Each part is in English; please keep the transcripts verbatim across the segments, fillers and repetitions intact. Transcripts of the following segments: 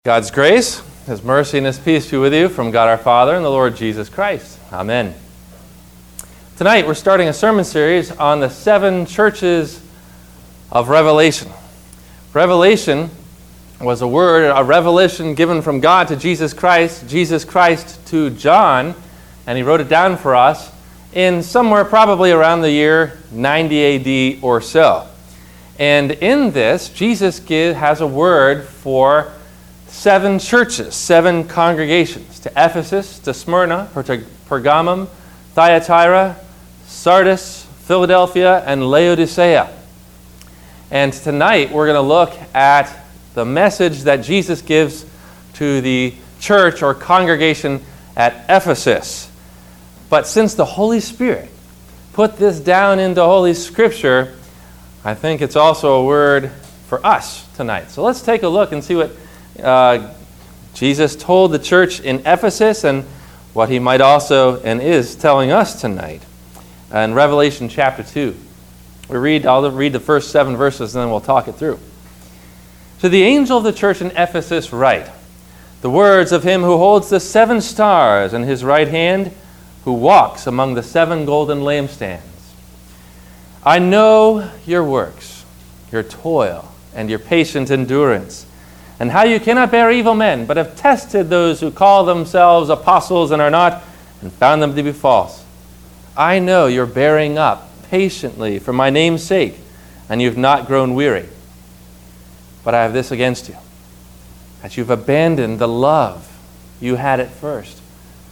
God's grace, His mercy, and His peace be with you from God our Father and the Lord Jesus Christ. Amen. Tonight we're starting a sermon series on the seven churches of Revelation. Revelation was a word, a revelation given from God to Jesus Christ, Jesus Christ to John, and he wrote it down for us in somewhere probably around the year ninety A D or so. And in this, Jesus give, has a word for seven churches, seven congregations, to Ephesus, to Smyrna, to Pergamum, Thyatira, Sardis, Philadelphia, and Laodicea. And tonight we're going to look at the message that Jesus gives to the church or congregation at Ephesus. But since the Holy Spirit put this down into Holy Scripture, I think it's also a word for us tonight. So let's take a look and see what Uh, Jesus told the church in Ephesus and what he might also and is telling us tonight. Uh, in Revelation chapter two. We read, I'll read the first seven verses and then we'll talk it through. To the angel of the church in Ephesus write, the words of him who holds the seven stars in his right hand, who walks among the seven golden lampstands. I know your works, your toil, and your patient endurance, and how you cannot bear evil men, but have tested those who call themselves apostles and are not, and found them to be false. I know you're bearing up patiently for my name's sake, and you've not grown weary. But I have this against you, that you've abandoned the love you had at first.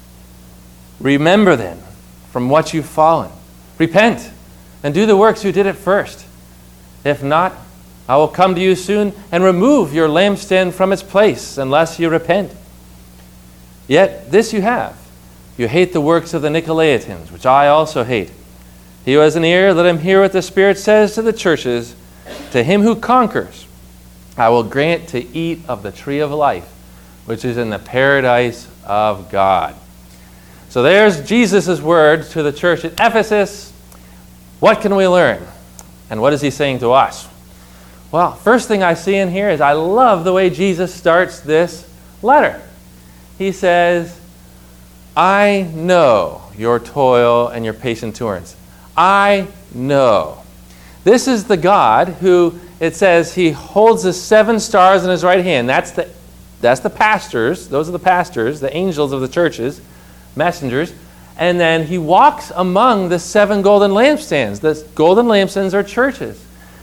Remember then from what you've fallen. Repent, and do the works you did at first. If not, I will come to you soon and remove your lampstand from its place unless you repent. Yet this you have. You hate the works of the Nicolaitans, which I also hate. He who has an ear, let him hear what the Spirit says to the churches. To him who conquers, I will grant to eat of the tree of life, which is in the paradise of God. So there's Jesus' words to the church at Ephesus. What can we learn? And what is he saying to us? Well, first thing I see in here is I love the way Jesus starts this letter. He says, I know your toil and your patient endurance. I know. This is the God who, it says, he holds the seven stars in his right hand. That's the, that's the pastors. Those are the pastors, the angels of the churches, messengers. And then he walks among the seven golden lampstands. The golden lampstands are churches.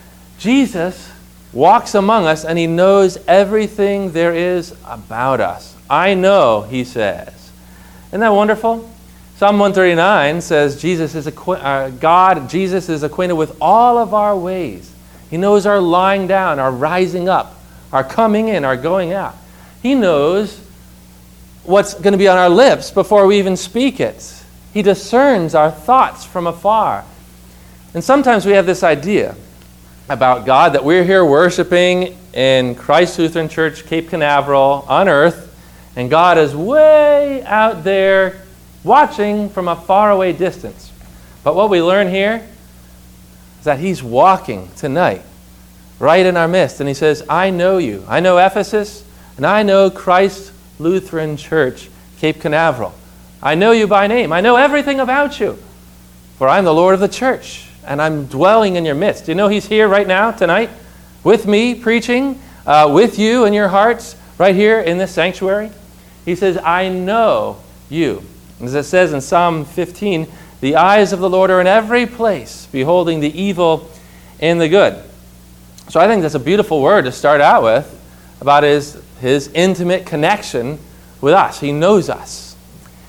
Jesus walks among us, and he knows everything there is about us. I know, he says. Isn't that wonderful? Psalm one thirty-nine says Jesus is acqu- uh, God, Jesus is acquainted with all of our ways. He knows our lying down, our rising up, our coming in, our going out. He knows what's going to be on our lips before we even speak it. He discerns our thoughts from afar. And sometimes we have this idea about God, that we're here worshiping in Christ Lutheran Church, Cape Canaveral, on earth, and God is way out there watching from a faraway distance. But what we learn here is that he's walking tonight, right in our midst, and he says, I know you. I know Ephesus, and I know Christ Lutheran Church, Cape Canaveral. I know you by name. I know everything about you, for I'm the Lord of the church. And I'm dwelling in your midst. Do you know he's here right now, tonight, with me, preaching, uh, with you in your hearts, right here in this sanctuary? He says, I know you. As it says in Psalm fifteen, the eyes of the Lord are in every place, beholding the evil and the good. So I think that's a beautiful word to start out with about his, his intimate connection with us. He knows us.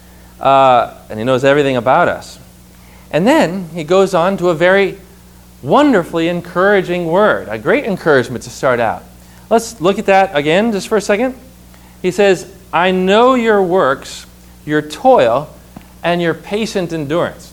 Uh, and he knows everything about us. And then he goes on to a very wonderfully encouraging word, a great encouragement to start out. Let's look at that again just for a second. He says, I know your works, your toil, and your patient endurance.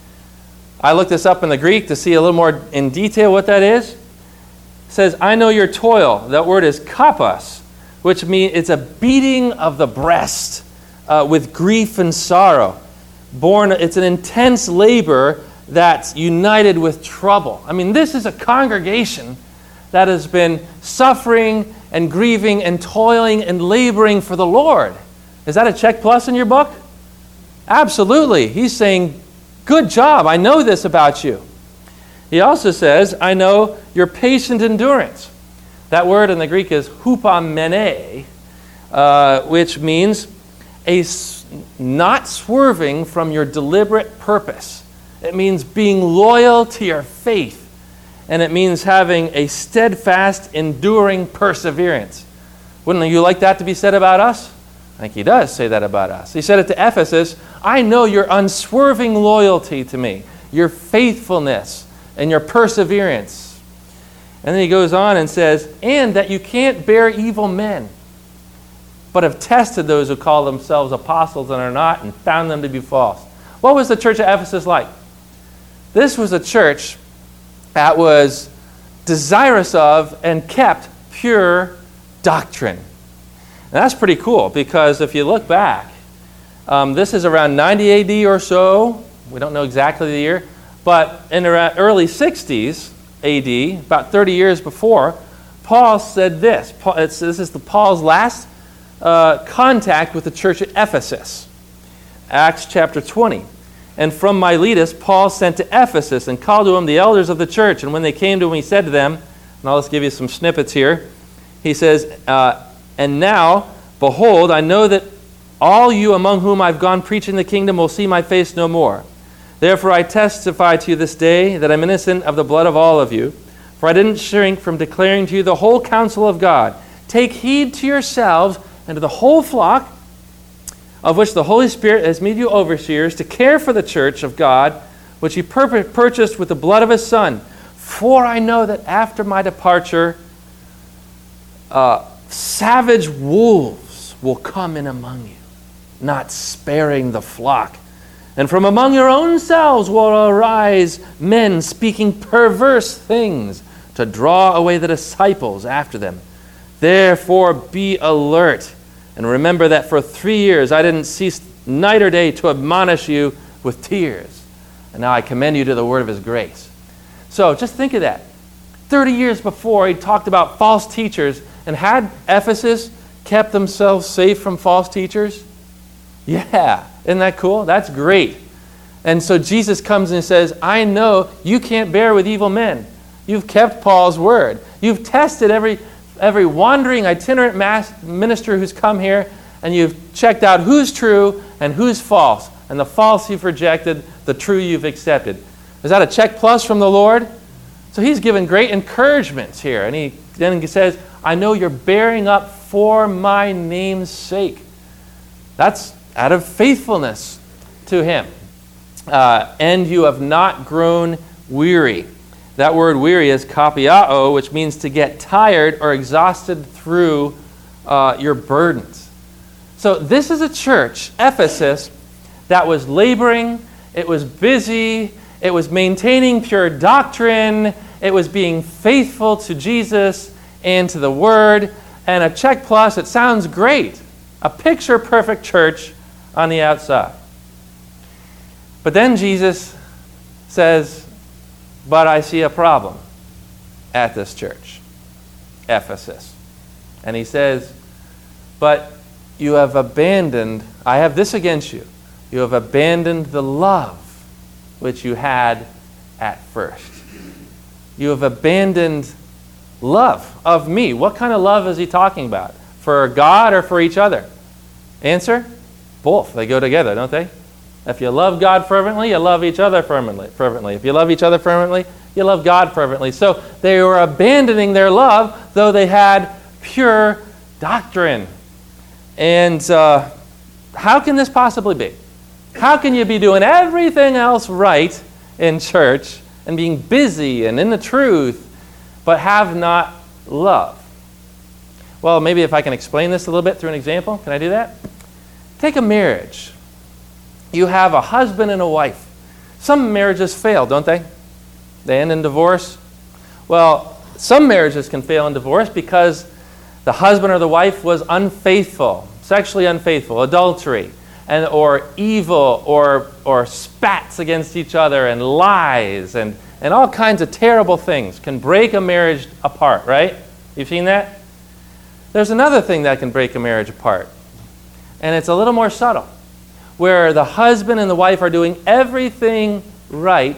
I looked this up in the Greek to see a little more in detail what that is. It says, I know your toil. That word is kapos, which means it's a beating of the breast uh, with grief and sorrow. Born, it's an intense labor that's united with trouble. I mean, this is a congregation that has been suffering and grieving and toiling and laboring for the Lord. Is that a check plus in your book? Absolutely. He's saying, good job. I know this about you. He also says, I know your patient endurance. That word in the Greek is hupamene, uh, which means a s- not swerving from your deliberate purpose. It means being loyal to your faith. And it means having a steadfast, enduring perseverance. Wouldn't you like that to be said about us? I think he does say that about us. He said it to Ephesus, I know your unswerving loyalty to me, your faithfulness, and your perseverance. And then he goes on and says, and that you can't bear evil men, but have tested those who call themselves apostles and are not, and found them to be false. What was the church of Ephesus like? This was a church that was desirous of and kept pure doctrine. And that's pretty cool, because if you look back, um, this is around ninety A D or so. We don't know exactly the year. But in the early sixties A D, about thirty years before, Paul said this. Paul, it's, this is the, Paul's last uh, contact with the church at Ephesus. Acts chapter twenty. And from Miletus, Paul sent to Ephesus and called to him the elders of the church. And when they came to him, he said to them, and I'll just give you some snippets here. He says, uh, and now, behold, I know that all you among whom I've gone preaching the kingdom will see my face no more. Therefore I testify to you this day that I'm innocent of the blood of all of you. For I didn't shrink from declaring to you the whole counsel of God. Take heed to yourselves and to the whole flock, of which the Holy Spirit has made you overseers, to care for the church of God, which he pur- purchased with the blood of his Son. For I know that after my departure, uh, savage wolves will come in among you, not sparing the flock. And from among your own selves will arise men speaking perverse things to draw away the disciples after them. Therefore be alert. And remember that for three years I didn't cease night or day to admonish you with tears. And now I commend you to the word of his grace. So just think of that. thirty years before, he talked about false teachers. And had Ephesus kept themselves safe from false teachers? Yeah. Isn't that cool? That's great. And so Jesus comes and says, I know you can't bear with evil men. You've kept Paul's word. You've tested every... Every wandering itinerant mass minister who's come here, and you've checked out who's true and who's false. And the false you've rejected, the true you've accepted. Is that a check plus from the Lord? So he's given great encouragement here. And he then he says, I know you're bearing up for my name's sake. That's out of faithfulness to him. Uh, and you have not grown weary. That word weary is kapiao, which means to get tired or exhausted through uh, your burdens. So this is a church, Ephesus, that was laboring, it was busy, it was maintaining pure doctrine, it was being faithful to Jesus and to the Word, and a check plus. It sounds great. A picture-perfect church on the outside. But then Jesus says, but I see a problem at this church, Ephesus. And he says, but you have abandoned, I have this against you. You have abandoned the love which you had at first. You have abandoned love of me. What kind of love is he talking about? For God or for each other? Answer? Both. They go together, don't they? If you love God fervently, you love each other fervently. If you love each other fervently, you love God fervently. So they were abandoning their love, though they had pure doctrine. And uh, how can this possibly be? How can you be doing everything else right in church and being busy and in the truth, but have not love? Well, maybe if I can explain this a little bit through an example. Can I do that? Take a marriage. You have a husband and a wife. Some marriages fail, don't they? They end in divorce. Well, some marriages can fail in divorce because the husband or the wife was unfaithful, sexually unfaithful, adultery, and or evil, or or spats against each other, and lies, and and all kinds of terrible things can break a marriage apart, right? You've seen that? There's another thing that can break a marriage apart, and it's a little more subtle, where the husband and the wife are doing everything right,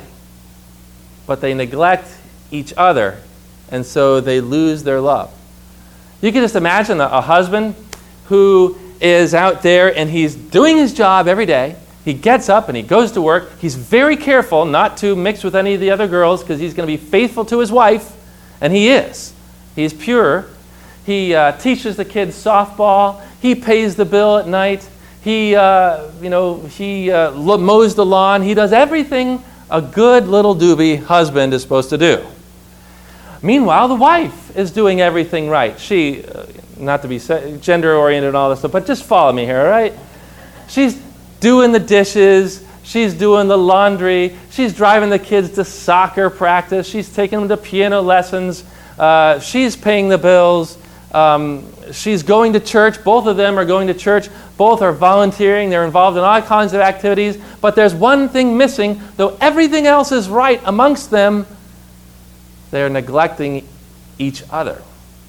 but they neglect each other, and so they lose their love. You can just imagine a, a husband who is out there and he's doing his job every day. He gets up and he goes to work. He's very careful not to mix with any of the other girls because he's going to be faithful to his wife, and he is. He's pure. He uh, teaches the kids softball. He pays the bill at night. He, uh, you know, he uh, mows the lawn. He does everything a good little doobie husband is supposed to do. Meanwhile, the wife is doing everything right. She, uh, not to be gender-oriented and all this stuff, but just follow me here, all right? She's doing the dishes. She's doing the laundry. She's driving the kids to soccer practice. She's taking them to piano lessons. Uh, she's paying the bills. Um, she's going to church. Both of them are going to church. Both are volunteering. They're involved in all kinds of activities. But there's one thing missing. Though everything else is right amongst them, they're neglecting each other.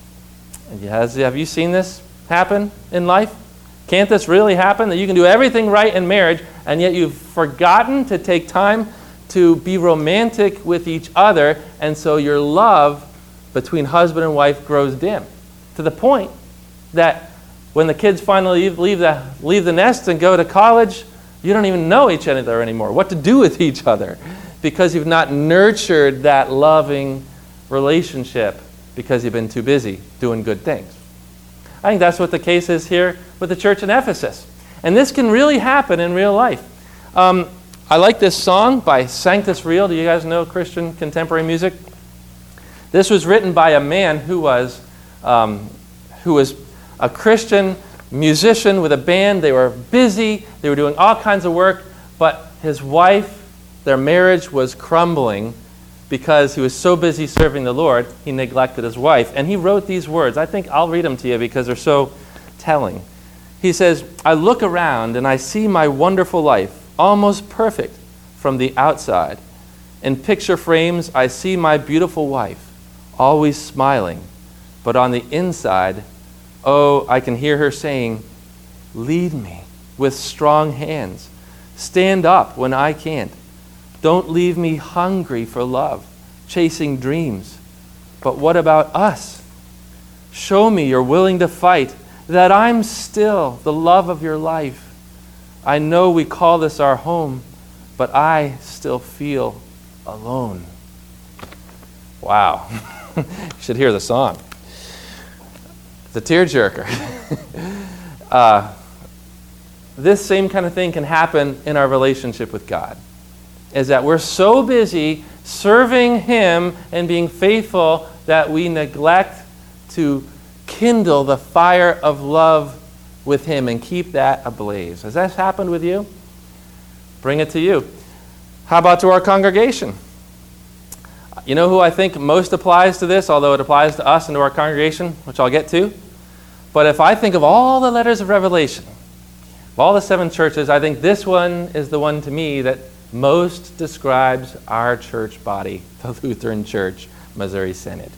And has, have you seen this happen in life? Can't this really happen? That you can do everything right in marriage, and yet you've forgotten to take time to be romantic with each other, and so your love between husband and wife grows dim. To the point that when the kids finally leave, leave, the, leave the nest and go to college, you don't even know each other anymore, what to do with each other, because you've not nurtured that loving relationship because you've been too busy doing good things. I think that's what the case is here with the church in Ephesus. And this can really happen in real life. Um, I like this song by Sanctus Real. Do you guys know Christian contemporary music? This was written by a man who was um, who was a Christian musician with a band. They were busy. They were doing all kinds of work. But his wife, their marriage was crumbling because he was so busy serving the Lord, he neglected his wife. And he wrote these words. I think I'll read them to you because they're so telling. He says, "I look around and I see my wonderful life, almost perfect from the outside. In picture frames, I see my beautiful wife, always smiling. But on the inside, oh, I can hear her saying, 'Lead me with strong hands. Stand up when I can't. Don't leave me hungry for love, chasing dreams. But what about us? Show me you're willing to fight, that I'm still the love of your life. I know we call this our home, but I still feel alone.'" Wow. You should hear the song. It's a tearjerker. uh, this same kind of thing can happen in our relationship with God. Is that we're so busy serving Him and being faithful that we neglect to kindle the fire of love with Him and keep that ablaze. Has that happened with you? Bring it to you. How about to our congregation? You know who I think most applies to this, although it applies to us and to our congregation, which I'll get to? But if I think of all the letters of Revelation, of all the seven churches, I think this one is the one to me that most describes our church body, the Lutheran Church, Missouri Synod.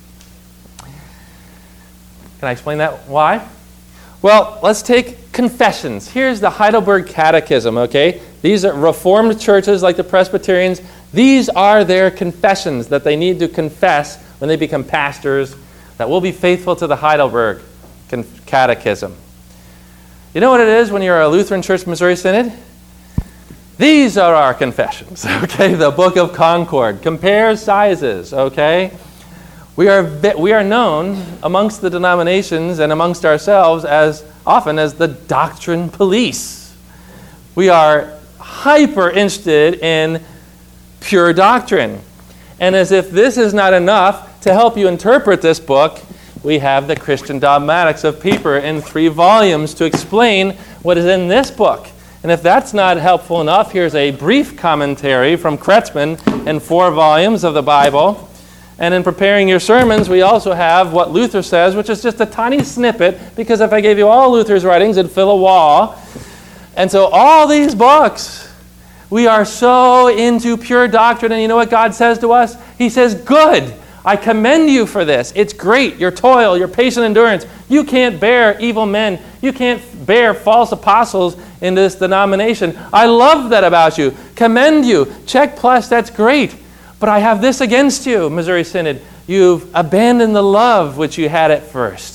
Can I explain that? Why? Well, let's take confessions. Here's the Heidelberg Catechism, okay? These are Reformed churches like the Presbyterians. These are their confessions that they need to confess when they become pastors, that will be faithful to the Heidelberg Catechism. You know what it is when you're a Lutheran Church, Missouri Synod? These are our confessions, okay? The Book of Concord compares sizes, okay? We are we are known amongst the denominations and amongst ourselves as often as the doctrine police. We are hyper interested in pure doctrine. And as if this is not enough to help you interpret this book, we have the Christian Dogmatics of Pieper in three volumes to explain what is in this book. And if that's not helpful enough, here's a brief commentary from Kretzmann in four volumes of the Bible. And in preparing your sermons, we also have what Luther says, which is just a tiny snippet, because if I gave you all Luther's writings, it'd fill a wall. And so all these books, We are so into pure doctrine, and you know what God says to us? He says, good. I commend you for this. It's great. Your toil, your patient endurance. You can't bear evil men. You can't bear false apostles in this denomination. I love that about you. Commend you. Check plus, that's great. But I have this against you, Missouri Synod. You've abandoned the love which you had at first.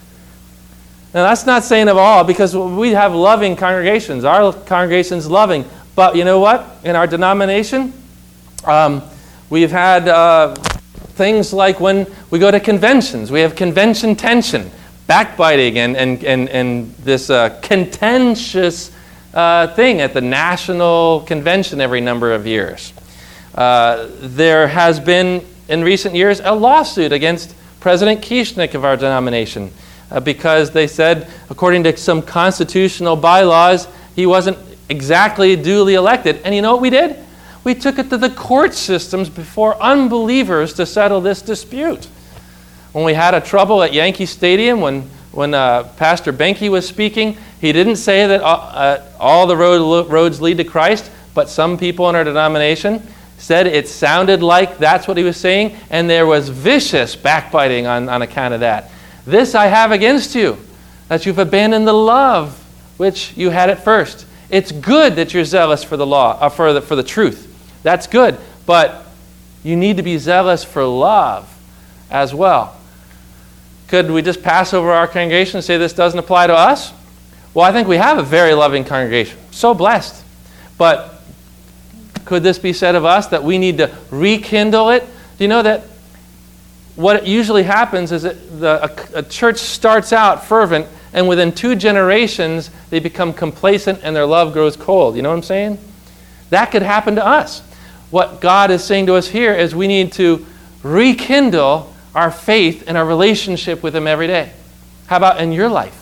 Now, that's not saying of all, because we have loving congregations. Our congregation's loving. But you know what? In our denomination, um, we've had uh, things like when we go to conventions. We have convention tension, backbiting, and, and, and, and this uh, contentious uh, thing at the national convention every number of years. Uh, there has been, in recent years, a lawsuit against President Kieschnick of our denomination uh, because they said, according to some constitutional bylaws, he wasn't exactly duly elected. And you know what we did? We took it to the court systems before unbelievers to settle this dispute. When we had a trouble at Yankee Stadium, when, when uh, Pastor Benke was speaking, he didn't say that all, uh, all the road, roads lead to Christ, but some people in our denomination said it sounded like that's what he was saying, and there was vicious backbiting on, on account of that. This I have against you, that you've abandoned the love which you had at first. It's good that you're zealous for the law, uh, for the, for the truth. That's good, but you need to be zealous for love as well. Could we just pass over our congregation and say this doesn't apply to us? Well, I think we have a very loving congregation. So blessed. But could this be said of us, that we need to rekindle it? Do you know that what usually happens is that the, a, a church starts out fervent, and within two generations, they become complacent and their love grows cold. You know what I'm saying? That could happen to us. What God is saying to us here is we need to rekindle our faith and our relationship with Him every day. How about in your life?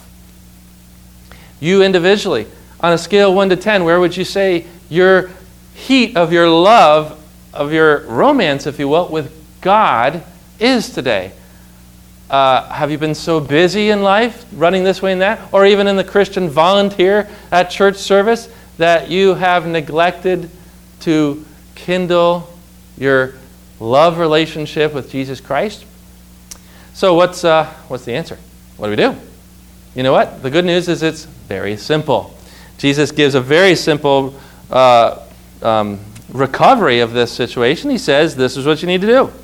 You individually, on a scale of one to ten, where would you say your heat of your love, of your romance, if you will, with God is today? Uh, have you been so busy in life, running this way and that, or even in the Christian volunteer at church service, that you have neglected to kindle your love relationship with Jesus Christ? So what's uh, what's the answer? What do we do? You know what? The good news is it's very simple. Jesus gives a very simple uh, um, recovery of this situation. He says, this is what you need to do.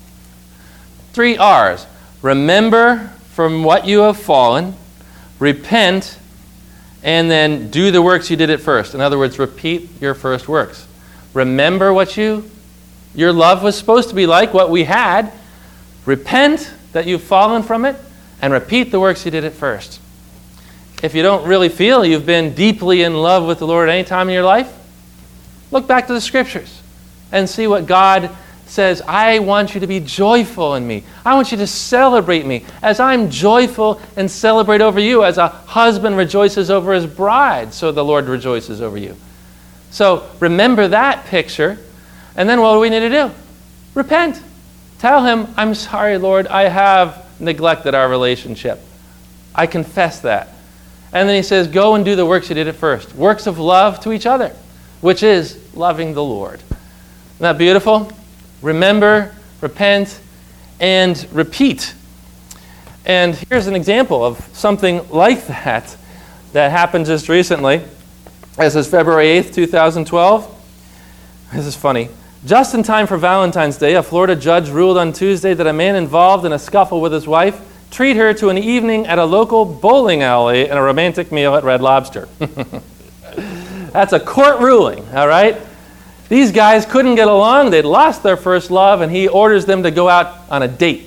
Three R's. Remember from what you have fallen, repent, and then do the works you did at first. In other words, repeat your first works. Remember what you, your love was supposed to be like, what we had. Repent that you've fallen from it, and repeat the works you did at first. If you don't really feel you've been deeply in love with the Lord at any time in your life, look back to the Scriptures and see what God says. I want you to be joyful in me. I want you to celebrate me as I'm joyful and celebrate over you, as a husband rejoices over his bride, so the Lord rejoices over you. So remember that picture, and then what do we need to do? Repent. Tell Him, I'm sorry, Lord, I have neglected our relationship. I confess that. And then He says, go and do the works you did at first. Works of love to each other, which is loving the Lord. Isn't that beautiful? Remember, repent, and repeat. And here's an example of something like that that happened just recently. This is February eighth, twenty twelve. This is funny. Just in time for Valentine's Day, a Florida judge ruled on Tuesday that a man involved in a scuffle with his wife treat her to an evening at a local bowling alley and a romantic meal at Red Lobster. That's a court ruling, all right? These guys couldn't get along. They'd lost their first love, and he orders them to go out on a date.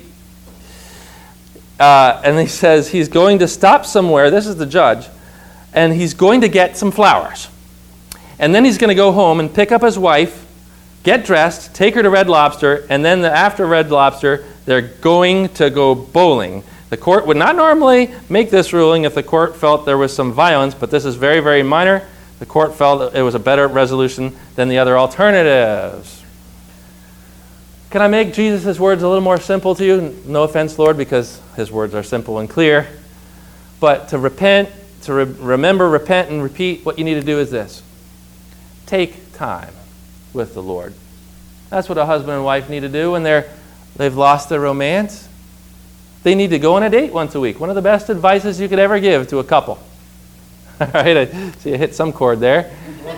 Uh, and he says he's going to stop somewhere. This is the judge. And he's going to get some flowers. And then he's going to go home and pick up his wife, get dressed, take her to Red Lobster, and then after Red Lobster, they're going to go bowling. The court would not normally make this ruling if the court felt there was some violence, but this is very, very minor. The court felt it was a better resolution than the other alternatives. Can I make Jesus' words a little more simple to you? No offense, Lord, because His words are simple and clear. But to repent, to re- remember, repent, and repeat, what you need to do is this. Take time with the Lord. That's what a husband and wife need to do when they're, they've lost their romance. They need to go on a date once a week. One of the best advices you could ever give to a couple. All right, I see I hit some chord there.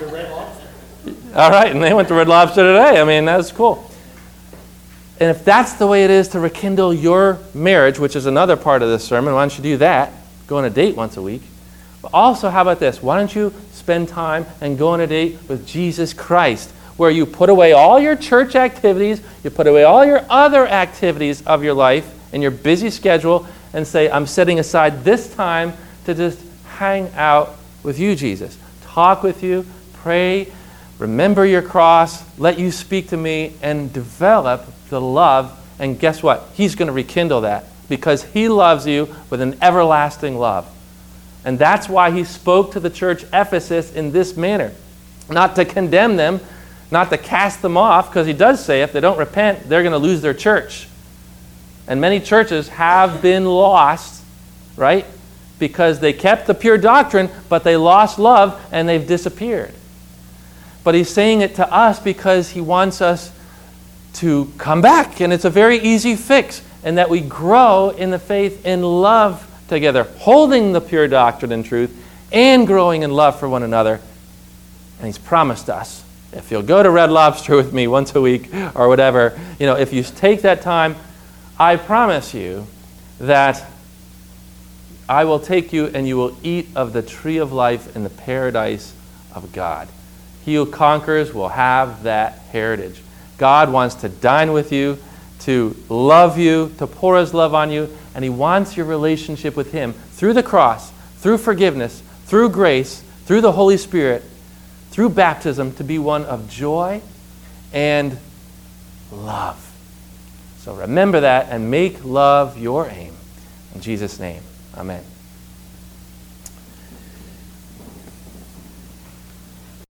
All right, and they went to Red Lobster today. I mean, that's cool. And if that's the way it is to rekindle your marriage, which is another part of this sermon, why don't you do that? Go on a date once a week. But also, how about this? Why don't you spend time and go on a date with Jesus Christ, where you put away all your church activities, you put away all your other activities of your life and your busy schedule, and say, I'm setting aside this time to just hang out with you, Jesus. Talk with you, pray, remember your cross, let you speak to me, and develop the love. And guess what? He's going to rekindle that because he loves you with an everlasting love. And that's why he spoke to the church Ephesus in this manner. Not to condemn them, not to cast them off, because he does say if they don't repent, they're going to lose their church. And many churches have been lost, right? Because they kept the pure doctrine, but they lost love and they've disappeared. But he's saying it to us because he wants us to come back. And it's a very easy fix. And that we grow in the faith in love together, holding the pure doctrine and truth and growing in love for one another. And he's promised us, if you'll go to Red Lobster with me once a week or whatever, you know, if you take that time, I promise you that I will take you and you will eat of the tree of life in the paradise of God. He who conquers will have that heritage. God wants to dine with you, to love you, to pour his love on you, and he wants your relationship with him through the cross, through forgiveness, through grace, through the Holy Spirit, through baptism, to be one of joy and love. So remember that and make love your aim. In Jesus' name, amen.